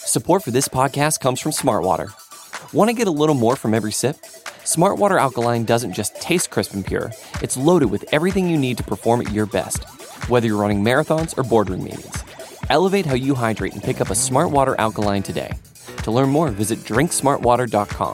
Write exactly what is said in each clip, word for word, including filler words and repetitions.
Support for this podcast comes from Smartwater. Want to get a little more from every sip? Smartwater Alkaline doesn't just taste crisp and pure, it's loaded with everything you need to perform at your best, whether you're running marathons or boardroom meetings. Elevate how you hydrate and pick up a Smartwater Alkaline today. To learn more, visit drink smart water dot com.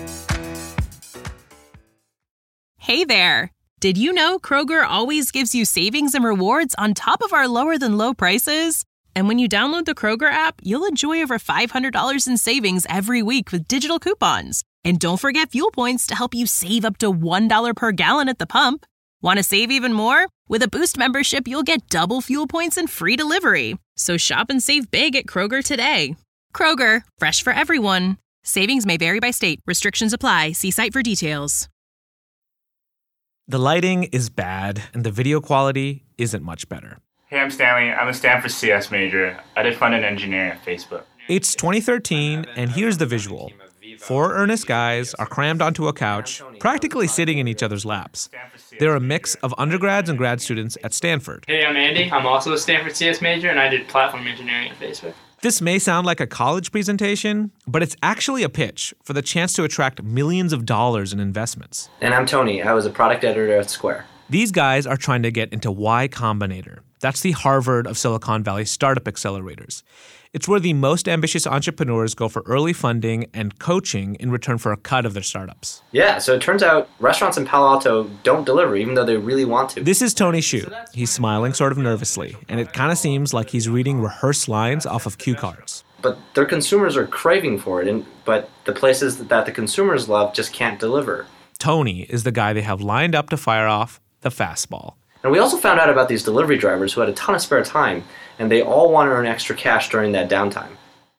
Hey there! Did you know Kroger always gives you savings and rewards on top of our lower-than-low prices? And when you download the Kroger app, you'll enjoy over five hundred dollars in savings every week with digital coupons. And don't forget fuel points to help you save up to one dollar per gallon at the pump. Want to save even more? With a Boost membership, you'll get double fuel points and free delivery. So shop and save big at Kroger today. Kroger, fresh for everyone. Savings may vary by state. Restrictions apply. See site for details. The lighting is bad, and the video quality isn't much better. Hey, I'm Stanley. I'm a Stanford C S major. I did front-end engineering at Facebook. It's twenty thirteen, and here's the visual. Four earnest guys are crammed onto a couch, practically sitting in each other's laps. They're a mix of undergrads and grad students at Stanford. Hey, I'm Andy. I'm also a Stanford C S major, and I did platform engineering at Facebook. This may sound like a college presentation, but it's actually a pitch for the chance to attract millions of dollars in investments. And I'm Tony. I was a product editor at Square. These guys are trying to get into Y Combinator. That's the Harvard of Silicon Valley startup accelerators. It's where the most ambitious entrepreneurs go for early funding and coaching in return for a cut of their startups. Yeah, so it turns out restaurants in Palo Alto don't deliver, even though they really want to. This is Tony Xu. He's smiling sort of nervously, and it kind of seems like he's reading rehearsed lines off of cue cards. But their consumers are craving for it, and but the places that the consumers love just can't deliver. Tony is the guy they have lined up to fire off the fastball. And we also found out about these delivery drivers who had a ton of spare time, and they all want to earn extra cash during that downtime.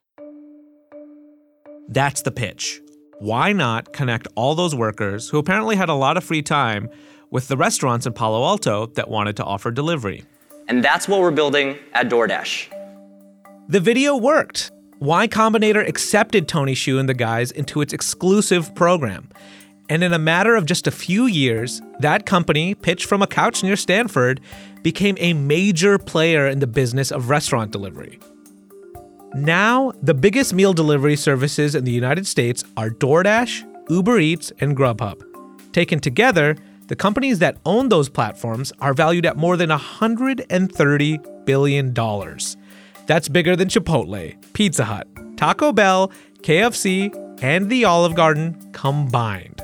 That's the pitch. Why not connect all those workers who apparently had a lot of free time with the restaurants in Palo Alto that wanted to offer delivery? And that's what we're building at DoorDash. The video worked. Y Combinator accepted Tony Xu and the guys into its exclusive program. And in a matter of just a few years, that company, pitched from a couch near Stanford, became a major player in the business of restaurant delivery. Now, the biggest meal delivery services in the United States are DoorDash, Uber Eats, and Grubhub. Taken together, the companies that own those platforms are valued at more than one hundred thirty billion dollars. That's bigger than Chipotle, Pizza Hut, Taco Bell, K F C, and the Olive Garden combined.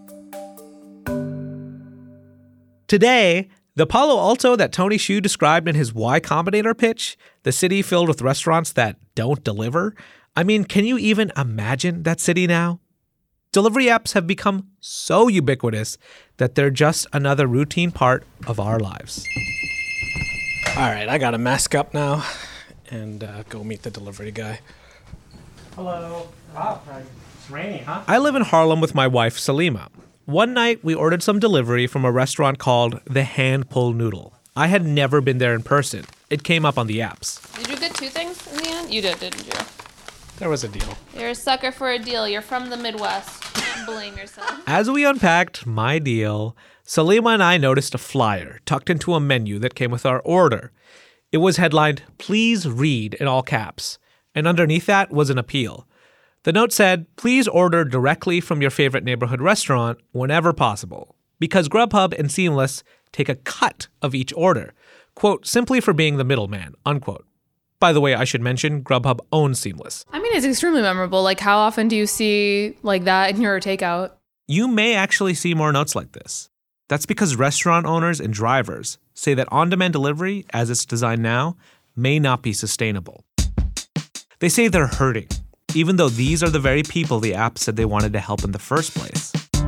Today, the Palo Alto that Tony Xu described in his Y Combinator pitch, the city filled with restaurants that don't deliver, I mean, can you even imagine that city now? Delivery apps have become so ubiquitous that they're just another routine part of our lives. All right, I gotta mask up now and uh, go meet the delivery guy. Hello. Wow, it's raining, huh? I live in Harlem with my wife, Salima. One night, we ordered some delivery from a restaurant called The Hand-Pulled Noodle. I had never been there in person. It came up on the apps. Did you get two things in the end? You did, didn't you? There was a deal. You're a sucker for a deal. You're from the Midwest. Don't blame yourself. As we unpacked my deal, Salima and I noticed a flyer tucked into a menu that came with our order. It was headlined, "Please read," in all caps. And underneath that was an appeal. The note said, please order directly from your favorite neighborhood restaurant whenever possible, because Grubhub and Seamless take a cut of each order, quote, simply for being the middleman, unquote. By the way, I should mention Grubhub owns Seamless. I mean, it's extremely memorable. Like, how often do you see like that in your takeout? You may actually see more notes like this. That's because restaurant owners and drivers say that on-demand delivery, as it's designed now, may not be sustainable. They say they're hurting, even though these are the very people the app said they wanted to help in the first place.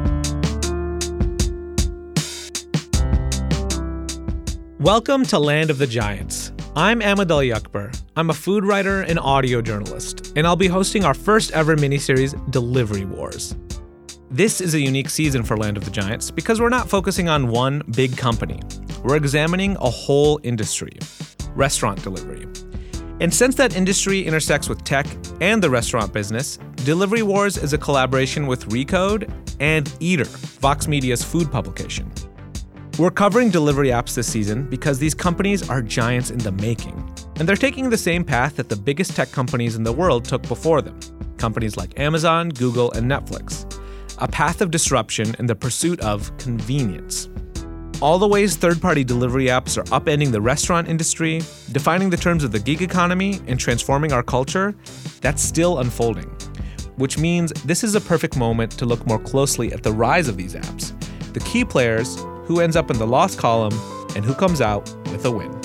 Welcome to Land of the Giants. I'm Ahmed Al-Yakber. I'm a food writer and audio journalist, and I'll be hosting our first ever miniseries, Delivery Wars. This is a unique season for Land of the Giants because we're not focusing on one big company. We're examining a whole industry, restaurant delivery. And since that industry intersects with tech and the restaurant business, Delivery Wars is a collaboration with Recode and Eater, Vox Media's food publication. We're covering delivery apps this season because these companies are giants in the making. And they're taking the same path that the biggest tech companies in the world took before them, companies like Amazon, Google, and Netflix. A path of disruption in the pursuit of convenience. All the ways third-party delivery apps are upending the restaurant industry, defining the terms of the gig economy, and transforming our culture, that's still unfolding. Which means this is a perfect moment to look more closely at the rise of these apps, the key players, who ends up in the loss column, and who comes out with a win.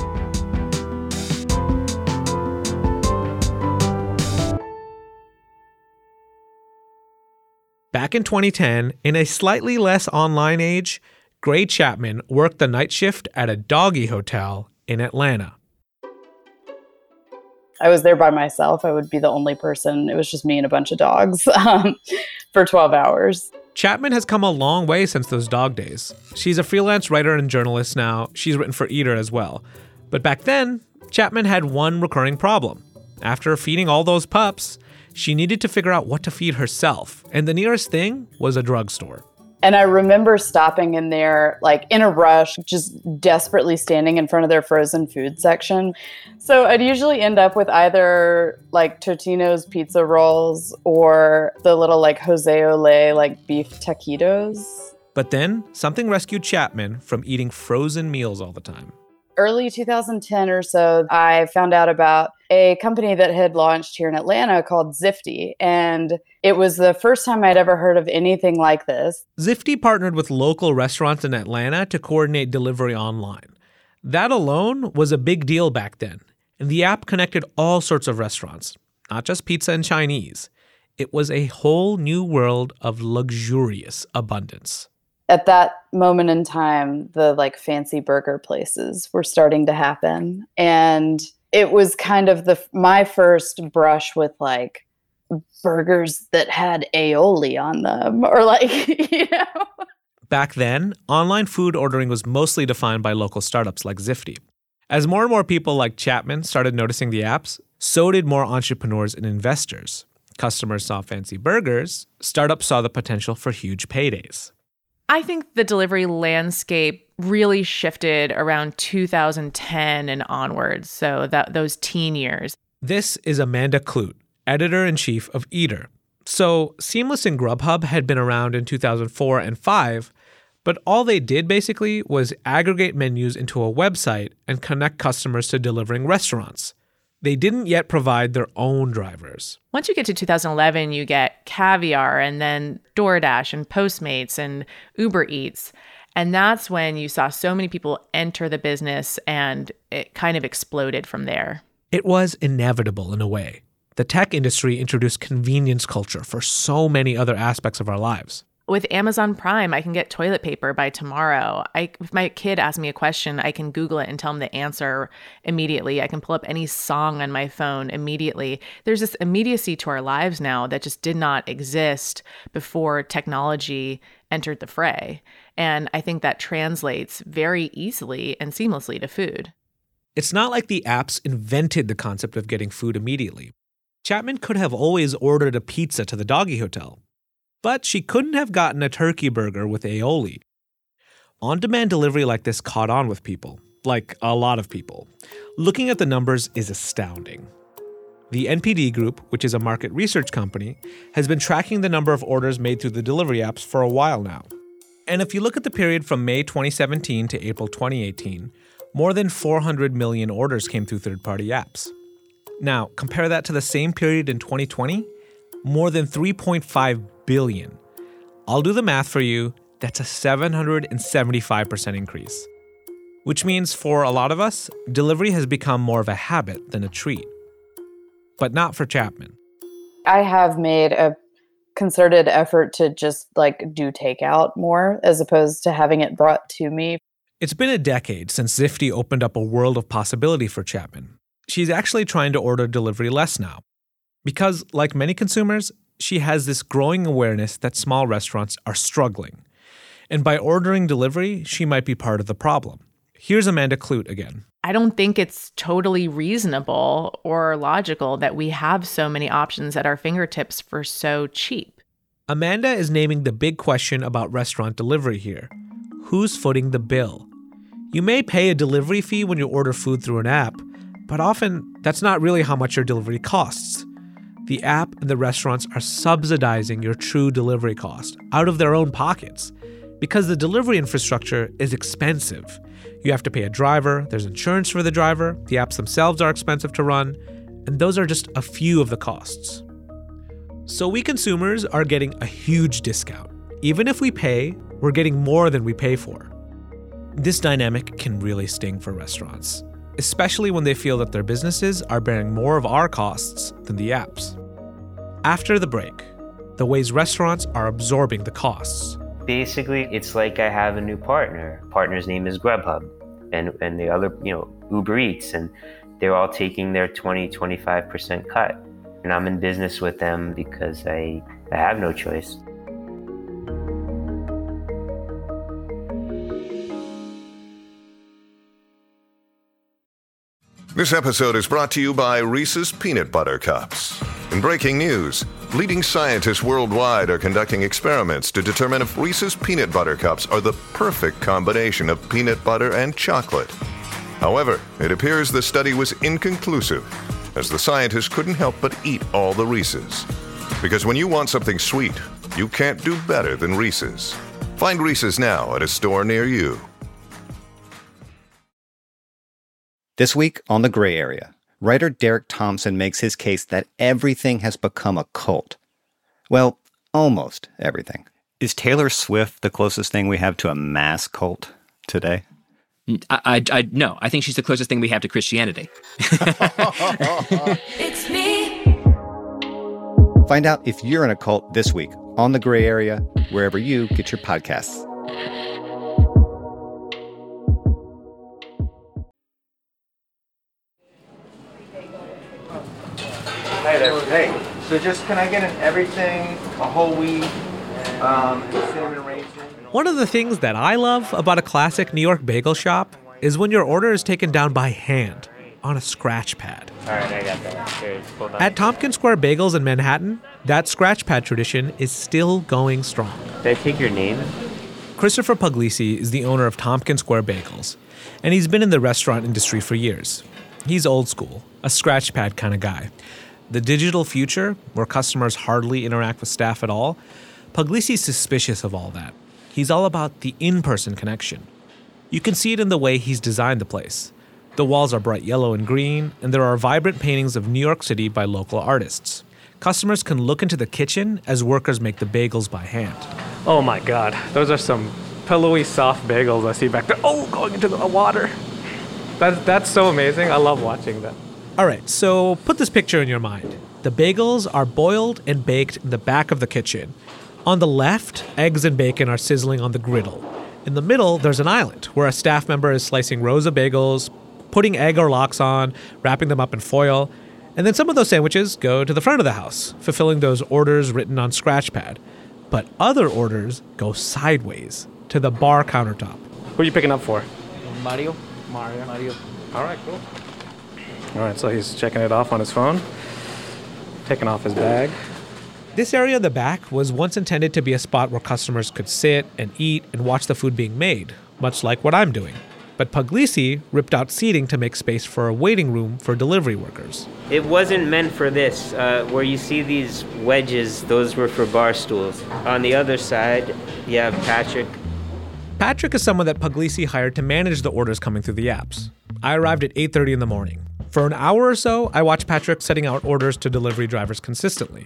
Back in twenty ten, in a slightly less online age, Gray Chapman worked the night shift at a doggy hotel in Atlanta. I was there by myself. I would be the only person. It was just me and a bunch of dogs um, for twelve hours. Chapman has come a long way since those dog days. She's a freelance writer and journalist now. She's written for Eater as well. But back then, Chapman had one recurring problem. After feeding all those pups, she needed to figure out what to feed herself. And the nearest thing was a drugstore. And I remember stopping in there, like in a rush, just desperately standing in front of their frozen food section. So I'd usually end up with either like Totino's pizza rolls or the little like Jose Ole like beef taquitos. But then something rescued Chapman from eating frozen meals all the time. Early two thousand ten or so, I found out about a company that had launched here in Atlanta called Zifty. And it was the first time I'd ever heard of anything like this. Zifty partnered with local restaurants in Atlanta to coordinate delivery online. That alone was a big deal back then. And the app connected all sorts of restaurants, not just pizza and Chinese. It was a whole new world of luxurious abundance. At that moment in time, the like fancy burger places were starting to happen. And it was kind of the my first brush with like burgers that had aioli on them or like, you know. Back then, online food ordering was mostly defined by local startups like Zifty. As more and more people like Chapman started noticing the apps, so did more entrepreneurs and investors. Customers saw fancy burgers, startups saw the potential for huge paydays. I think the delivery landscape really shifted around two thousand ten and onwards, so that those teen years. This is Amanda Kludt, editor-in-chief of Eater. So Seamless and Grubhub had been around in two thousand four and five, but all they did basically was aggregate menus into a website and connect customers to delivering restaurants. They didn't yet provide their own drivers. Once you get to two thousand eleven, you get Caviar and then DoorDash and Postmates and Uber Eats. And that's when you saw so many people enter the business and it kind of exploded from there. It was inevitable in a way. The tech industry introduced convenience culture for so many other aspects of our lives. With Amazon Prime, I can get toilet paper by tomorrow. I, if my kid asks me a question, I can Google it and tell him the answer immediately. I can pull up any song on my phone immediately. There's this immediacy to our lives now that just did not exist before technology entered the fray. And I think that translates very easily and seamlessly to food. It's not like the apps invented the concept of getting food immediately. Chapman could have always ordered a pizza to the doggy hotel. But she couldn't have gotten a turkey burger with aioli. On-demand delivery like this caught on with people, like a lot of people. Looking at the numbers is astounding. The N P D Group, which is a market research company, has been tracking the number of orders made through the delivery apps for a while now. And if you look at the period from May twenty seventeen to April twenty eighteen, more than four hundred million orders came through third-party apps. Now, compare that to the same period in twenty twenty, more than three point five billion. I'll do the math for you. That's a seven hundred seventy-five percent increase. Which means for a lot of us, delivery has become more of a habit than a treat. But not for Chapman. I have made a concerted effort to just like do takeout more as opposed to having it brought to me. It's been a decade since Zifty opened up a world of possibility for Chapman. She's actually trying to order delivery less now. Because, like many consumers, she has this growing awareness that small restaurants are struggling. And by ordering delivery, she might be part of the problem. Here's Amanda Kludt again. I don't think it's totally reasonable or logical that we have so many options at our fingertips for so cheap. Amanda is naming the big question about restaurant delivery here. Who's footing the bill? You may pay a delivery fee when you order food through an app, But often, that's not really how much your delivery costs. The app and the restaurants are subsidizing your true delivery cost out of their own pockets because the delivery infrastructure is expensive. You have to pay a driver, there's insurance for the driver, the apps themselves are expensive to run, and those are just a few of the costs. So we consumers are getting a huge discount. Even if we pay, we're getting more than we pay for. This dynamic can really sting for restaurants, especially when they feel that their businesses are bearing more of our costs than the apps. After the break, the ways restaurants are absorbing the costs. Basically, it's like I have a new partner. Partner's name is Grubhub, and, and the other, you know, Uber Eats, and they're all taking their twenty, twenty-five percent cut. And I'm in business with them because I, I have no choice. This episode is brought to you by Reese's Peanut Butter Cups. In breaking news, leading scientists worldwide are conducting experiments to determine if Reese's Peanut Butter Cups are the perfect combination of peanut butter and chocolate. However, it appears the study was inconclusive, as the scientists couldn't help but eat all the Reese's. Because when you want something sweet, you can't do better than Reese's. Find Reese's now at a store near you. This week on The Gray Area, writer Derek Thompson makes his case that everything has become a cult. Well, almost everything. Is Taylor Swift the closest thing we have to a mass cult today? I, I, I no, I think she's the closest thing we have to Christianity. It's me. Find out if you're in a cult this week on The Gray Area, wherever you get your podcasts. Hey there. Hey. So just can I get an everything, a whole wheat, um, and cinnamon raisin? One of the things that I love about a classic New York bagel shop is when your order is taken down by hand on a scratch pad. All right, I got that. Here, hold on. At Tompkins Square Bagels in Manhattan, that scratch pad tradition is still going strong. Did I take your name? Christopher Puglisi is the owner of Tompkins Square Bagels, and he's been in the restaurant industry for years. He's old school, a scratch pad kind of guy. The digital future, where customers hardly interact with staff at all, Puglisi's suspicious of all that. He's all about the in-person connection. You can see it in the way he's designed the place. The walls are bright yellow and green, and there are vibrant paintings of New York City by local artists. Customers can look into the kitchen as workers make the bagels by hand. Oh my God, those are some pillowy, soft bagels I see back there. Oh, going into the water. That's, that's so amazing. I love watching that. All right, so put this picture in your mind. The bagels are boiled and baked in the back of the kitchen. On the left, eggs and bacon are sizzling on the griddle. In the middle, there's an island where a staff member is slicing rows of bagels, putting egg or lox on, wrapping them up in foil, and then some of those sandwiches go to the front of the house, fulfilling those orders written on Scratchpad. But other orders go sideways to the bar countertop. Who are you picking up for? Mario. Mario. Mario. All right, cool. All right, so he's checking it off on his phone, taking off his bag. This area in the back was once intended to be a spot where customers could sit and eat and watch the food being made, much like what I'm doing. But Puglisi ripped out seating to make space for a waiting room for delivery workers. It wasn't meant for this. Uh, where you see these wedges, those were for bar stools. On the other side, you have Patrick. Patrick is someone that Puglisi hired to manage the orders coming through the apps. I arrived at eight thirty in the morning. For an hour or so, I watched Patrick setting out orders to delivery drivers consistently.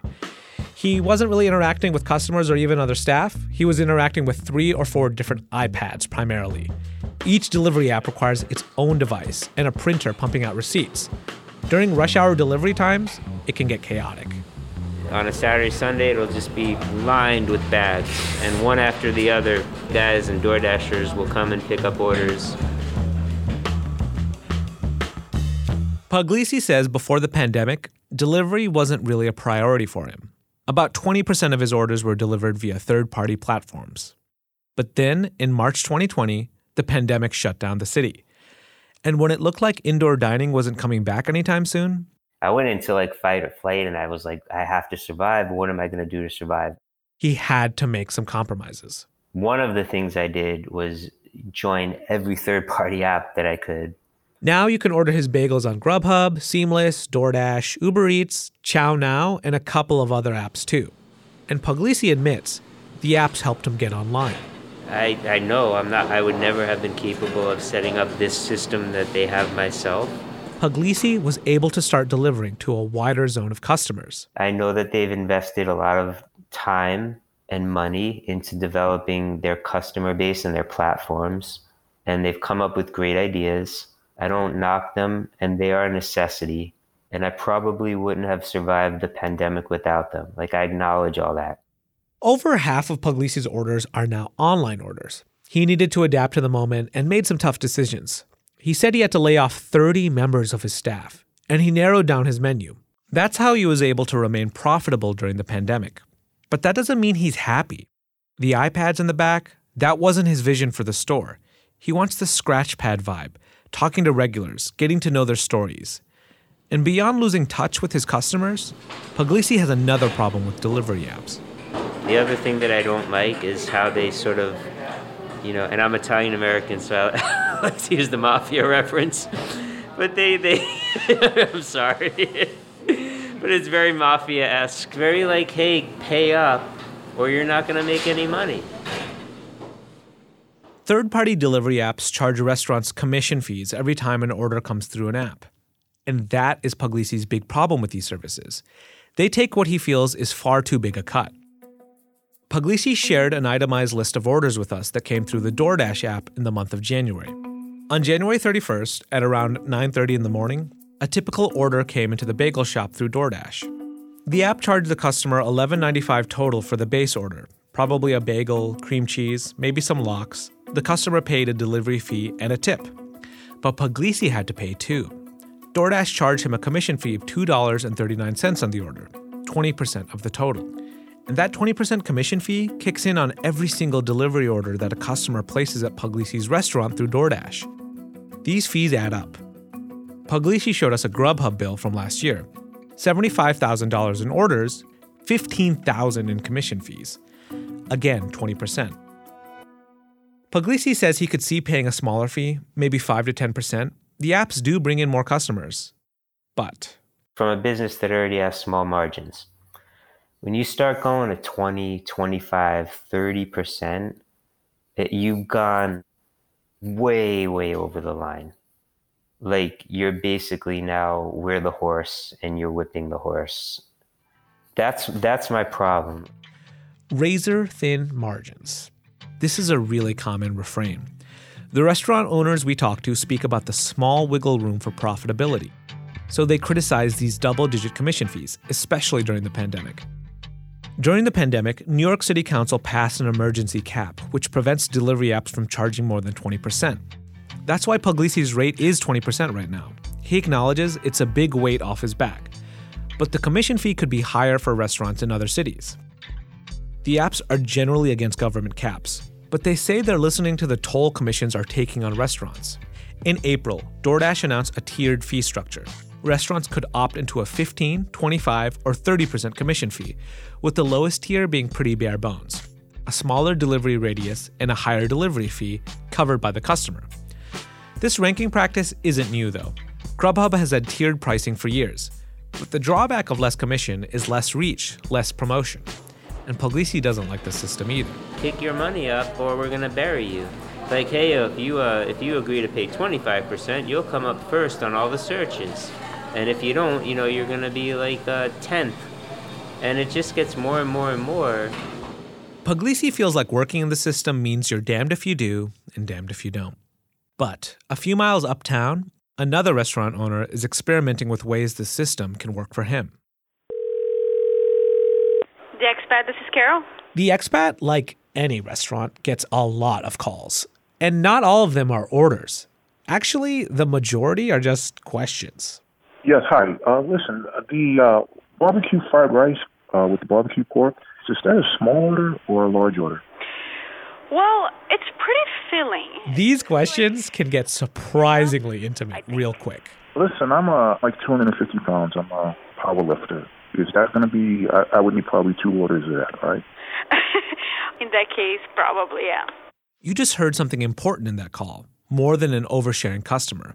He wasn't really interacting with customers or even other staff. He was interacting with three or four different iPads primarily. Each delivery app requires its own device and a printer pumping out receipts. During rush hour delivery times, it can get chaotic. On a Saturday, Sunday, it'll just be lined with bags, and one after the other, guys and DoorDashers will come and pick up orders. Puglisi says before the pandemic, delivery wasn't really a priority for him. About twenty percent of his orders were delivered via third-party platforms. But then, in March twenty twenty, the pandemic shut down the city. And when it looked like indoor dining wasn't coming back anytime soon, I went into like fight or flight, and I was like, I have to survive. What am I going to do to survive? he had to make some compromises. One of the things I did was join every third-party app that I could. Now you can order his bagels on Grubhub, Seamless, DoorDash, Uber Eats, Chow Now, and a couple of other apps too. And Puglisi admits the apps helped him get online. I, I know I'm not. I would never have been capable of setting up this system that they have myself. Puglisi was able to start delivering to a wider zone of customers. I know that they've invested a lot of time and money into developing their customer base and their platforms, and they've come up with great ideas. I don't knock them, and they are a necessity, and I probably wouldn't have survived the pandemic without them. Like, I acknowledge all that. Over half of Puglisi's orders are now online orders. He needed to adapt to the moment and made some tough decisions. He said he had to lay off thirty members of his staff, and he narrowed down his menu. That's how he was able to remain profitable during the pandemic. But that doesn't mean he's happy. The iPads in the back, that wasn't his vision for the store. He wants the scratch pad vibe, talking to regulars, getting to know their stories. And beyond losing touch with his customers, Puglisi has another problem with delivery apps. The other thing that I don't like is how they sort of, you know, and I'm Italian American, so I like to use the mafia reference. But they, they I'm sorry. But it's very mafia-esque. Very like, hey, pay up or you're not going to make any money. Third-party delivery apps charge restaurants commission fees every time an order comes through an app. And that is Puglisi's big problem with these services. They take what he feels is far too big a cut. Puglisi shared an itemized list of orders with us that came through the DoorDash app in the month of January. On January thirty-first, at around nine thirty in the morning, a typical order came into the bagel shop through DoorDash. The app charged the customer eleven ninety-five total for the base order, probably a bagel, cream cheese, maybe some lox. The customer paid a delivery fee and a tip. But Puglisi had to pay too. DoorDash charged him a commission fee of two dollars and thirty-nine cents on the order, twenty percent of the total. And that twenty percent commission fee kicks in on every single delivery order that a customer places at Puglisi's restaurant through DoorDash. These fees add up. Puglisi showed us a Grubhub bill from last year. seventy-five thousand dollars in orders, fifteen thousand dollars in commission fees. Again, twenty percent. Puglisi says he could see paying a smaller fee, maybe five to ten percent. The apps do bring in more customers. But from a business that already has small margins, when you start going to twenty, twenty-five, thirty percent, it, you've gone way, way over the line. Like, you're basically now, we're the horse and you're whipping the horse. That's that's my problem. Razor-thin margins. This is a really common refrain. The restaurant owners we talk to speak about the small wiggle room for profitability. So they criticize these double-digit commission fees, especially during the pandemic. During the pandemic, New York City Council passed an emergency cap, which prevents delivery apps from charging more than twenty percent. That's why Puglisi's rate is twenty percent right now. He acknowledges it's a big weight off his back. But the commission fee could be higher for restaurants in other cities. The apps are generally against government caps, but they say they're listening to the toll commissions are taking on restaurants. In April, DoorDash announced a tiered fee structure. Restaurants could opt into a fifteen, twenty-five, or thirty percent commission fee, with the lowest tier being pretty bare bones. A smaller delivery radius and a higher delivery fee covered by the customer. This ranking practice isn't new though. Grubhub has had tiered pricing for years, but the drawback of less commission is less reach, less promotion. And Puglisi doesn't like the system either. Kick your money up or we're gonna bury you. Like, hey, if you uh, if you agree to pay twenty-five percent, you'll come up first on all the searches. And if you don't, you know, you're gonna be like uh, tenth. And it just gets more and more and more. Puglisi feels like working in the system means you're damned if you do and damned if you don't. But a few miles uptown, another restaurant owner is experimenting with ways the system can work for him. The Expat, this is Carol. The Expat, like any restaurant, gets a lot of calls. And not all of them are orders. Actually, the majority are just questions. Yes, hi. Uh, listen, the uh, barbecue fried rice uh, with the barbecue pork, is that a small order or a large order? Well, it's pretty filling. These questions can get surprisingly intimate real quick. Listen, I'm uh, like two hundred fifty pounds. I'm a power lifter. Is that going to be, I, I would need probably two orders of that, right? In that case, probably, yeah. You just heard something important in that call, more than an oversharing customer.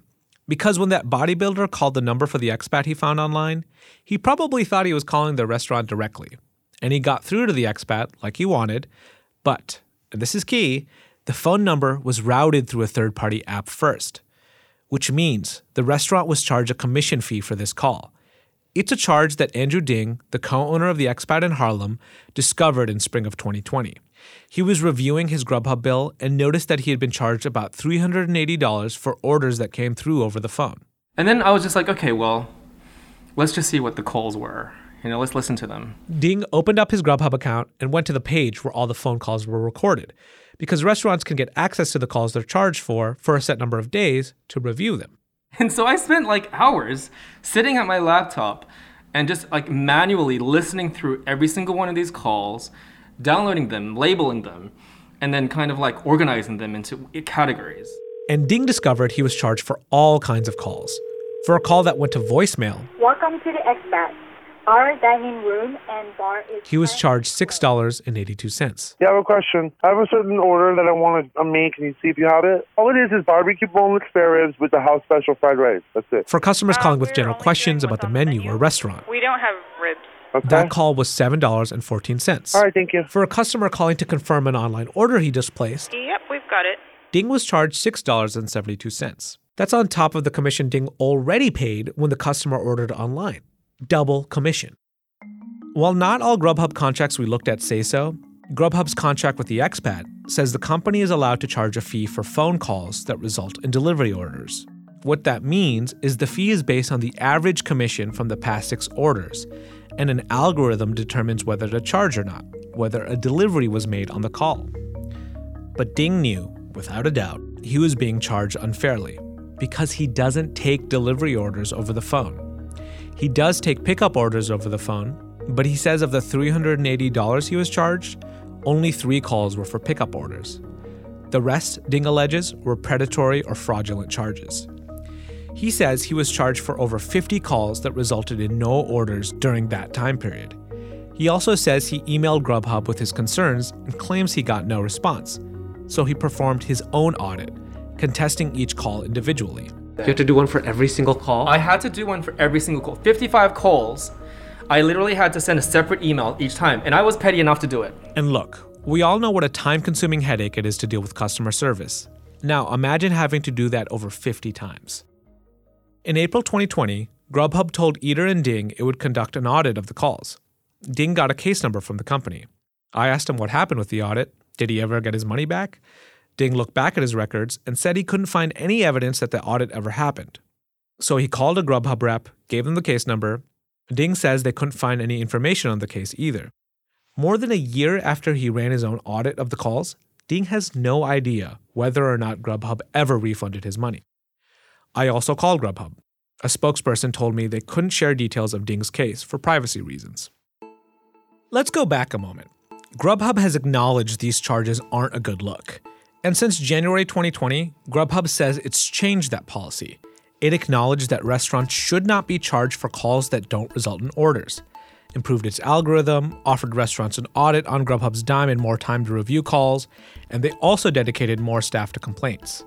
Because when that bodybuilder called the number for the expat he found online, he probably thought he was calling the restaurant directly. And he got through to the expat like he wanted, but, and this is key, the phone number was routed through a third-party app first, which means the restaurant was charged a commission fee for this call. It's a charge that Andrew Ding, the co-owner of the expat in Harlem, discovered in spring of twenty twenty. He was reviewing his Grubhub bill and noticed that he had been charged about three hundred eighty dollars for orders that came through over the phone. And then I was just like, okay, well, let's just see what the calls were. You know, let's listen to them. Ding opened up his Grubhub account and went to the page where all the phone calls were recorded, because restaurants can get access to the calls they're charged for for a set number of days to review them. And so I spent like hours sitting at my laptop and just like manually listening through every single one of these calls, downloading them, labeling them, and then kind of like organizing them into categories. And Ding discovered he was charged for all kinds of calls. For a call that went to voicemail, welcome to the expat. Our dining room and bar is... he was charged six dollars and eighty-two cents. Yeah, I have a question. I have a certain order that I want to make. Can you see if you have it? All it is is barbecue boneless spare ribs with the house special fried rice. That's it. For customers calling with general questions about the menu or restaurant, We don't have ribs. Okay. that call was seven dollars and fourteen cents. All right, thank you. For a customer calling to confirm an online order he just placed, Yep, we've got it. Ding was charged six dollars and seventy-two cents. That's on top of the commission Ding already paid when the customer ordered online. Double commission. While not all Grubhub contracts we looked at say so, Grubhub's contract with the expat says the company is allowed to charge a fee for phone calls that result in delivery orders. What that means is the fee is based on the average commission from the past six orders, and an algorithm determines whether to charge or not, whether a delivery was made on the call. But Ding knew, without a doubt, he was being charged unfairly because he doesn't take delivery orders over the phone. He does take pickup orders over the phone, but he says of the three hundred eighty dollars he was charged, only three calls were for pickup orders. The rest, Ding alleges, were predatory or fraudulent charges. He says he was charged for over fifty calls that resulted in no orders during that time period. He also says he emailed Grubhub with his concerns and claims he got no response. So he performed his own audit, contesting each call individually. You have to do one for every single call? I had to do one for every single call. fifty-five calls. I literally had to send a separate email each time, and I was petty enough to do it. And look, we all know what a time-consuming headache it is to deal with customer service. Now, imagine having to do that over fifty times. In April twenty twenty, Grubhub told Eater and Ding it would conduct an audit of the calls. Ding got a case number from the company. I asked him what happened with the audit. Did he ever get his money back? Ding looked back at his records and said he couldn't find any evidence that the audit ever happened. So he called a Grubhub rep, gave them the case number. Ding says they couldn't find any information on the case either. More than a year after he ran his own audit of the calls, Ding has no idea whether or not Grubhub ever refunded his money. I also called Grubhub. A spokesperson told me they couldn't share details of Ding's case for privacy reasons. Let's go back a moment. Grubhub has acknowledged these charges aren't a good look. And since January twenty twenty, Grubhub says it's changed that policy. It acknowledged that restaurants should not be charged for calls that don't result in orders, improved its algorithm, offered restaurants an audit on Grubhub's dime and more time to review calls, and they also dedicated more staff to complaints.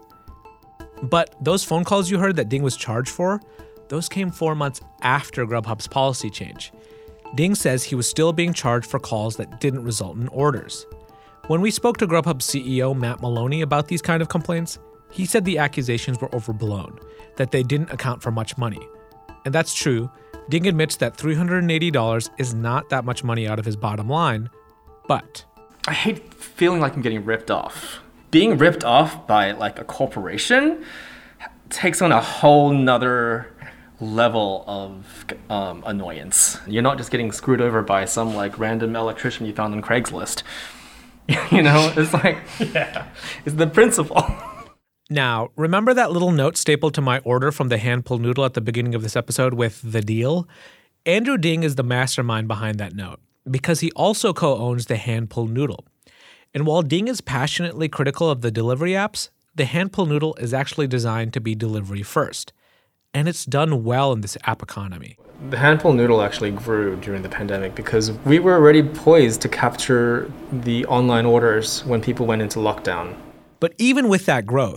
But those phone calls you heard that Ding was charged for, those came four months after Grubhub's policy change. Ding says he was still being charged for calls that didn't result in orders. When we spoke to Grubhub C E O Matt Maloney about these kind of complaints, he said the accusations were overblown, that they didn't account for much money. And that's true. Ding admits that three hundred eighty dollars is not that much money out of his bottom line, but... I hate feeling like I'm getting ripped off. Being ripped off by like a corporation takes on a whole nother level of um, annoyance. You're not just getting screwed over by some like random electrician you found on Craigslist. You know, it's like, yeah, it's the principle. Now, remember that little note stapled to my order from the hand-pulled noodle at the beginning of this episode with the deal? Andrew Ding is the mastermind behind that note because he also co-owns the hand-pulled noodle. And while Ding is passionately critical of the delivery apps, the hand-pulled noodle is actually designed to be delivery first. And it's done well in this app economy. The hand-pulled noodle actually grew during the pandemic because we were already poised to capture the online orders when people went into lockdown. But even with that growth,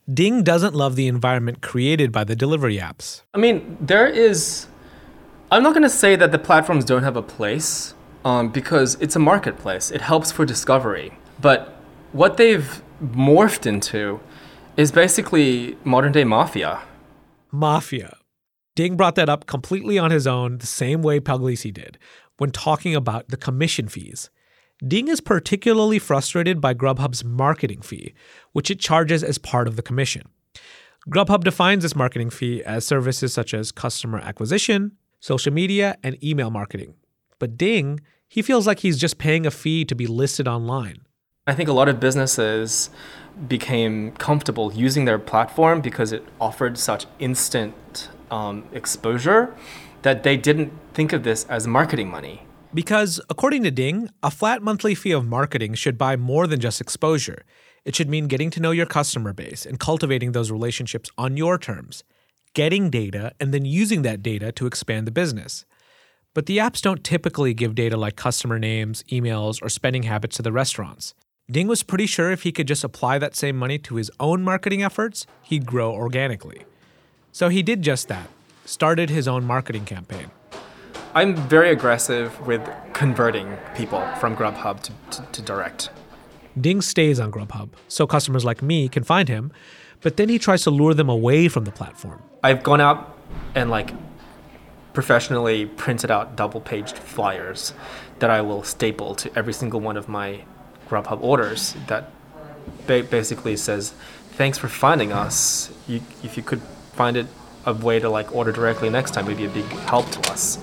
Ding doesn't love the environment created by the delivery apps. I mean, there is... I'm not going to say that the platforms don't have a place, um, because it's a marketplace. It helps for discovery. But what they've morphed into is basically modern-day mafia. Mafia. Ding brought that up completely on his own, the same way Puglisi did, when talking about the commission fees. Ding is particularly frustrated by Grubhub's marketing fee, which it charges as part of the commission. Grubhub defines this marketing fee as services such as customer acquisition, social media, and email marketing. But Ding, he feels like he's just paying a fee to be listed online. I think a lot of businesses became comfortable using their platform because it offered such instant um, exposure that they didn't think of this as marketing money. Because, according to Ding, a flat monthly fee of marketing should buy more than just exposure. It should mean getting to know your customer base and cultivating those relationships on your terms, getting data, and then using that data to expand the business. But the apps don't typically give data like customer names, emails, or spending habits to the restaurants. Ding was pretty sure if he could just apply that same money to his own marketing efforts, he'd grow organically. So he did just that, started his own marketing campaign. I'm very aggressive with converting people from Grubhub to, to, to direct. Ding stays on Grubhub, so customers like me can find him, but then he tries to lure them away from the platform. I've gone out and like professionally printed out double-paged flyers that I will staple to every single one of my Grubhub orders that ba- basically says, thanks for finding us. You, if you could find it a way to like order directly next time, it'd be a big help to us.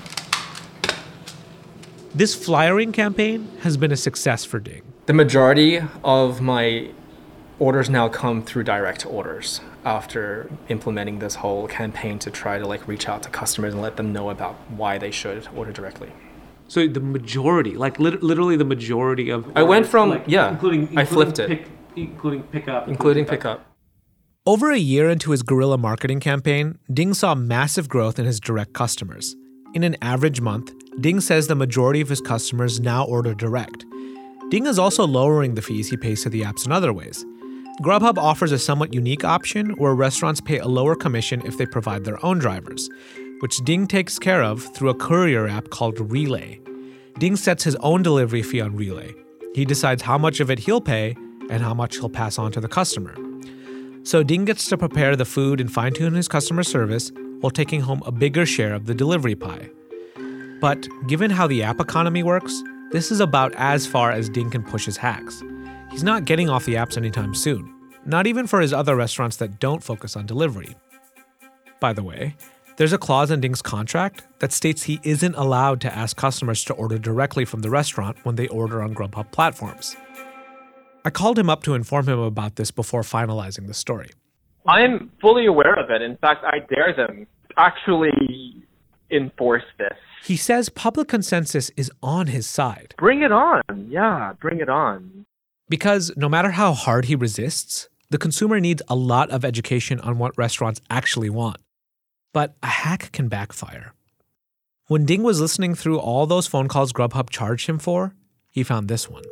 This flyering campaign has been a success for Ding. The majority of my orders now come through direct orders after implementing this whole campaign to try to like reach out to customers and let them know about why they should order directly. So the majority, like lit- literally the majority of orders, I went from, like, yeah, including, including I flipped it. Pick, including pickup. Including pickup. Over a year into his guerrilla marketing campaign, Ding saw massive growth in his direct customers. In an average month, Ding says the majority of his customers now order direct. Ding is also lowering the fees he pays to the apps in other ways. Grubhub offers a somewhat unique option where restaurants pay a lower commission if they provide their own drivers, which Ding takes care of through a courier app called Relay. Ding sets his own delivery fee on Relay. He decides how much of it he'll pay and how much he'll pass on to the customer. So Ding gets to prepare the food and fine-tune his customer service while taking home a bigger share of the delivery pie. But given how the app economy works, this is about as far as Ding can push his hacks. He's not getting off the apps anytime soon, not even for his other restaurants that don't focus on delivery. By the way, there's a clause in Ding's contract that states he isn't allowed to ask customers to order directly from the restaurant when they order on Grubhub platforms. I called him up to inform him about this before finalizing the story. I'm fully aware of it. In fact, I dare them actually enforce this. He says public consensus is on his side. Bring it on. Yeah, bring it on. Because no matter how hard he resists, the consumer needs a lot of education on what restaurants actually want. But a hack can backfire. When Ding was listening through all those phone calls Grubhub charged him for, he found this one.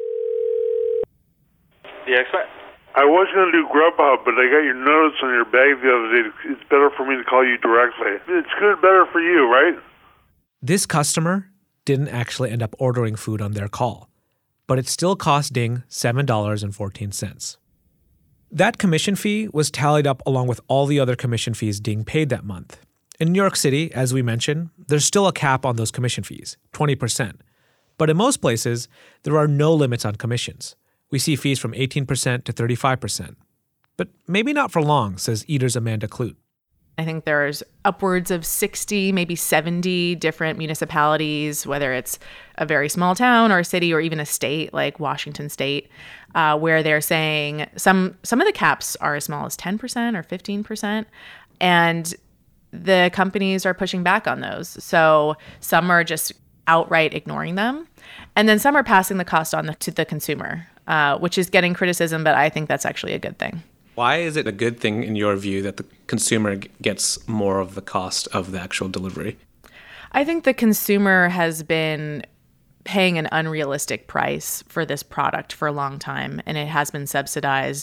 The expert. I was going to do Grubhub, but I got your notes on your bag the other day. It's better for me to call you directly. It's good, better for you, right? This customer didn't actually end up ordering food on their call, but it still cost Ding seven dollars and fourteen cents. That commission fee was tallied up along with all the other commission fees Ding paid that month. In New York City, as we mentioned, there's still a cap on those commission fees, twenty percent. But in most places, there are no limits on commissions. We see fees from eighteen percent to thirty-five percent. But maybe not for long, says Eater's Amanda Clute. I think there's upwards of sixty, maybe seventy different municipalities, whether it's a very small town or a city or even a state like Washington State, uh, where they're saying some some of the caps are as small as ten percent or fifteen percent. And the companies are pushing back on those. So some are just outright ignoring them. And then some are passing the cost on the, to the consumer, uh, which is getting criticism, but I think that's actually a good thing. Why is it a good thing in your view that the consumer gets more of the cost of the actual delivery? I think the consumer has been paying an unrealistic price for this product for a long time, and it has been subsidized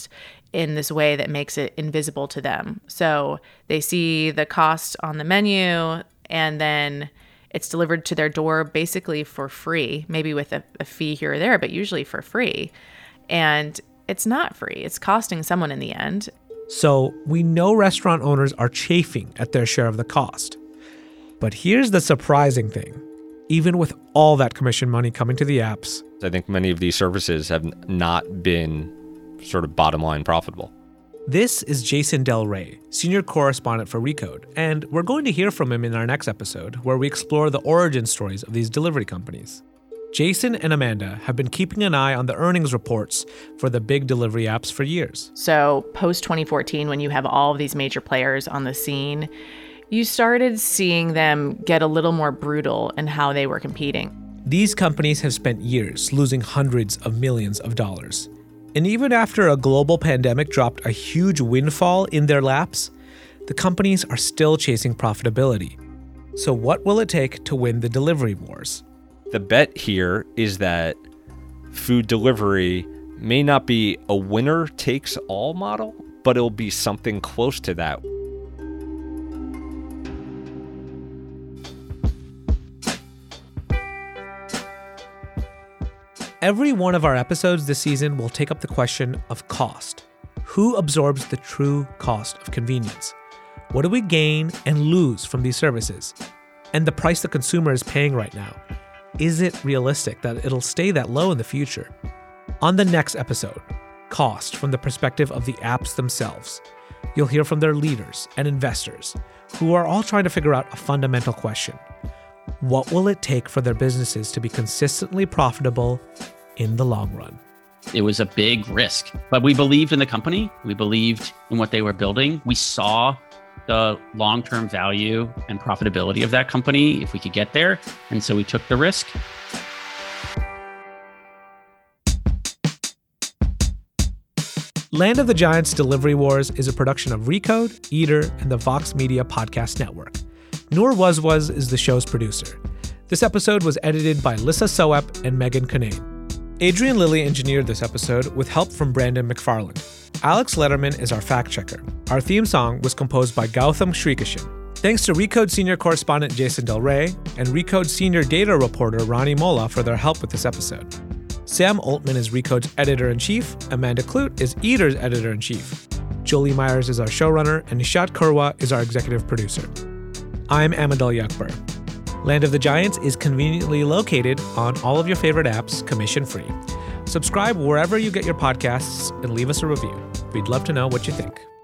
in this way that makes it invisible to them. So they see the cost on the menu, and then it's delivered to their door basically for free, maybe with a, a fee here or there, but usually for free. And it's not free. It's costing someone in the end. So we know restaurant owners are chafing at their share of the cost. But here's the surprising thing. Even with all that commission money coming to the apps, I think many of these services have not been sort of bottom line profitable. This is Jason Del Rey, senior correspondent for Recode, and we're going to hear from him in our next episode where we explore the origin stories of these delivery companies. Jason and Amanda have been keeping an eye on the earnings reports for the big delivery apps for years. So post twenty fourteen, when you have all of these major players on the scene, you started seeing them get a little more brutal in how they were competing. These companies have spent years losing hundreds of millions of dollars. And even after a global pandemic dropped a huge windfall in their laps, the companies are still chasing profitability. So what will it take to win the delivery wars? The bet here is that food delivery may not be a winner-takes-all model, but it'll be something close to that. Every one of our episodes this season will take up the question of cost. Who absorbs the true cost of convenience? What do we gain and lose from these services? And the price the consumer is paying right now. Is it realistic that it'll stay that low in the future? On the next episode, cost from the perspective of the apps themselves. You'll hear from their leaders and investors who are all trying to figure out a fundamental question. What will it take for their businesses to be consistently profitable in the long run? It was a big risk, but we believed in the company. We believed in what they were building. We saw the long-term value and profitability of that company if we could get there. And so we took the risk. Land of the Giants Delivery Wars is a production of Recode, Eater, and the Vox Media Podcast Network. Noor Wazwaz is the show's producer. This episode was edited by Lissa Soep and Megan Kinane. Adrian Lilly engineered this episode with help from Brandon McFarland. Alex Letterman is our fact checker. Our theme song was composed by Gautam Shrikishan. Thanks to Recode senior correspondent Jason Del Rey and Recode senior data reporter Ronnie Mola for their help with this episode. Sam Altman is Recode's editor-in-chief. Amanda Clute is Eater's editor-in-chief. Jolie Myers is our showrunner, and Nishat Kurwa is our executive producer. I'm Amadal Yakbar. Land of the Giants is conveniently located on all of your favorite apps, commission-free. Subscribe wherever you get your podcasts and leave us a review. We'd love to know what you think.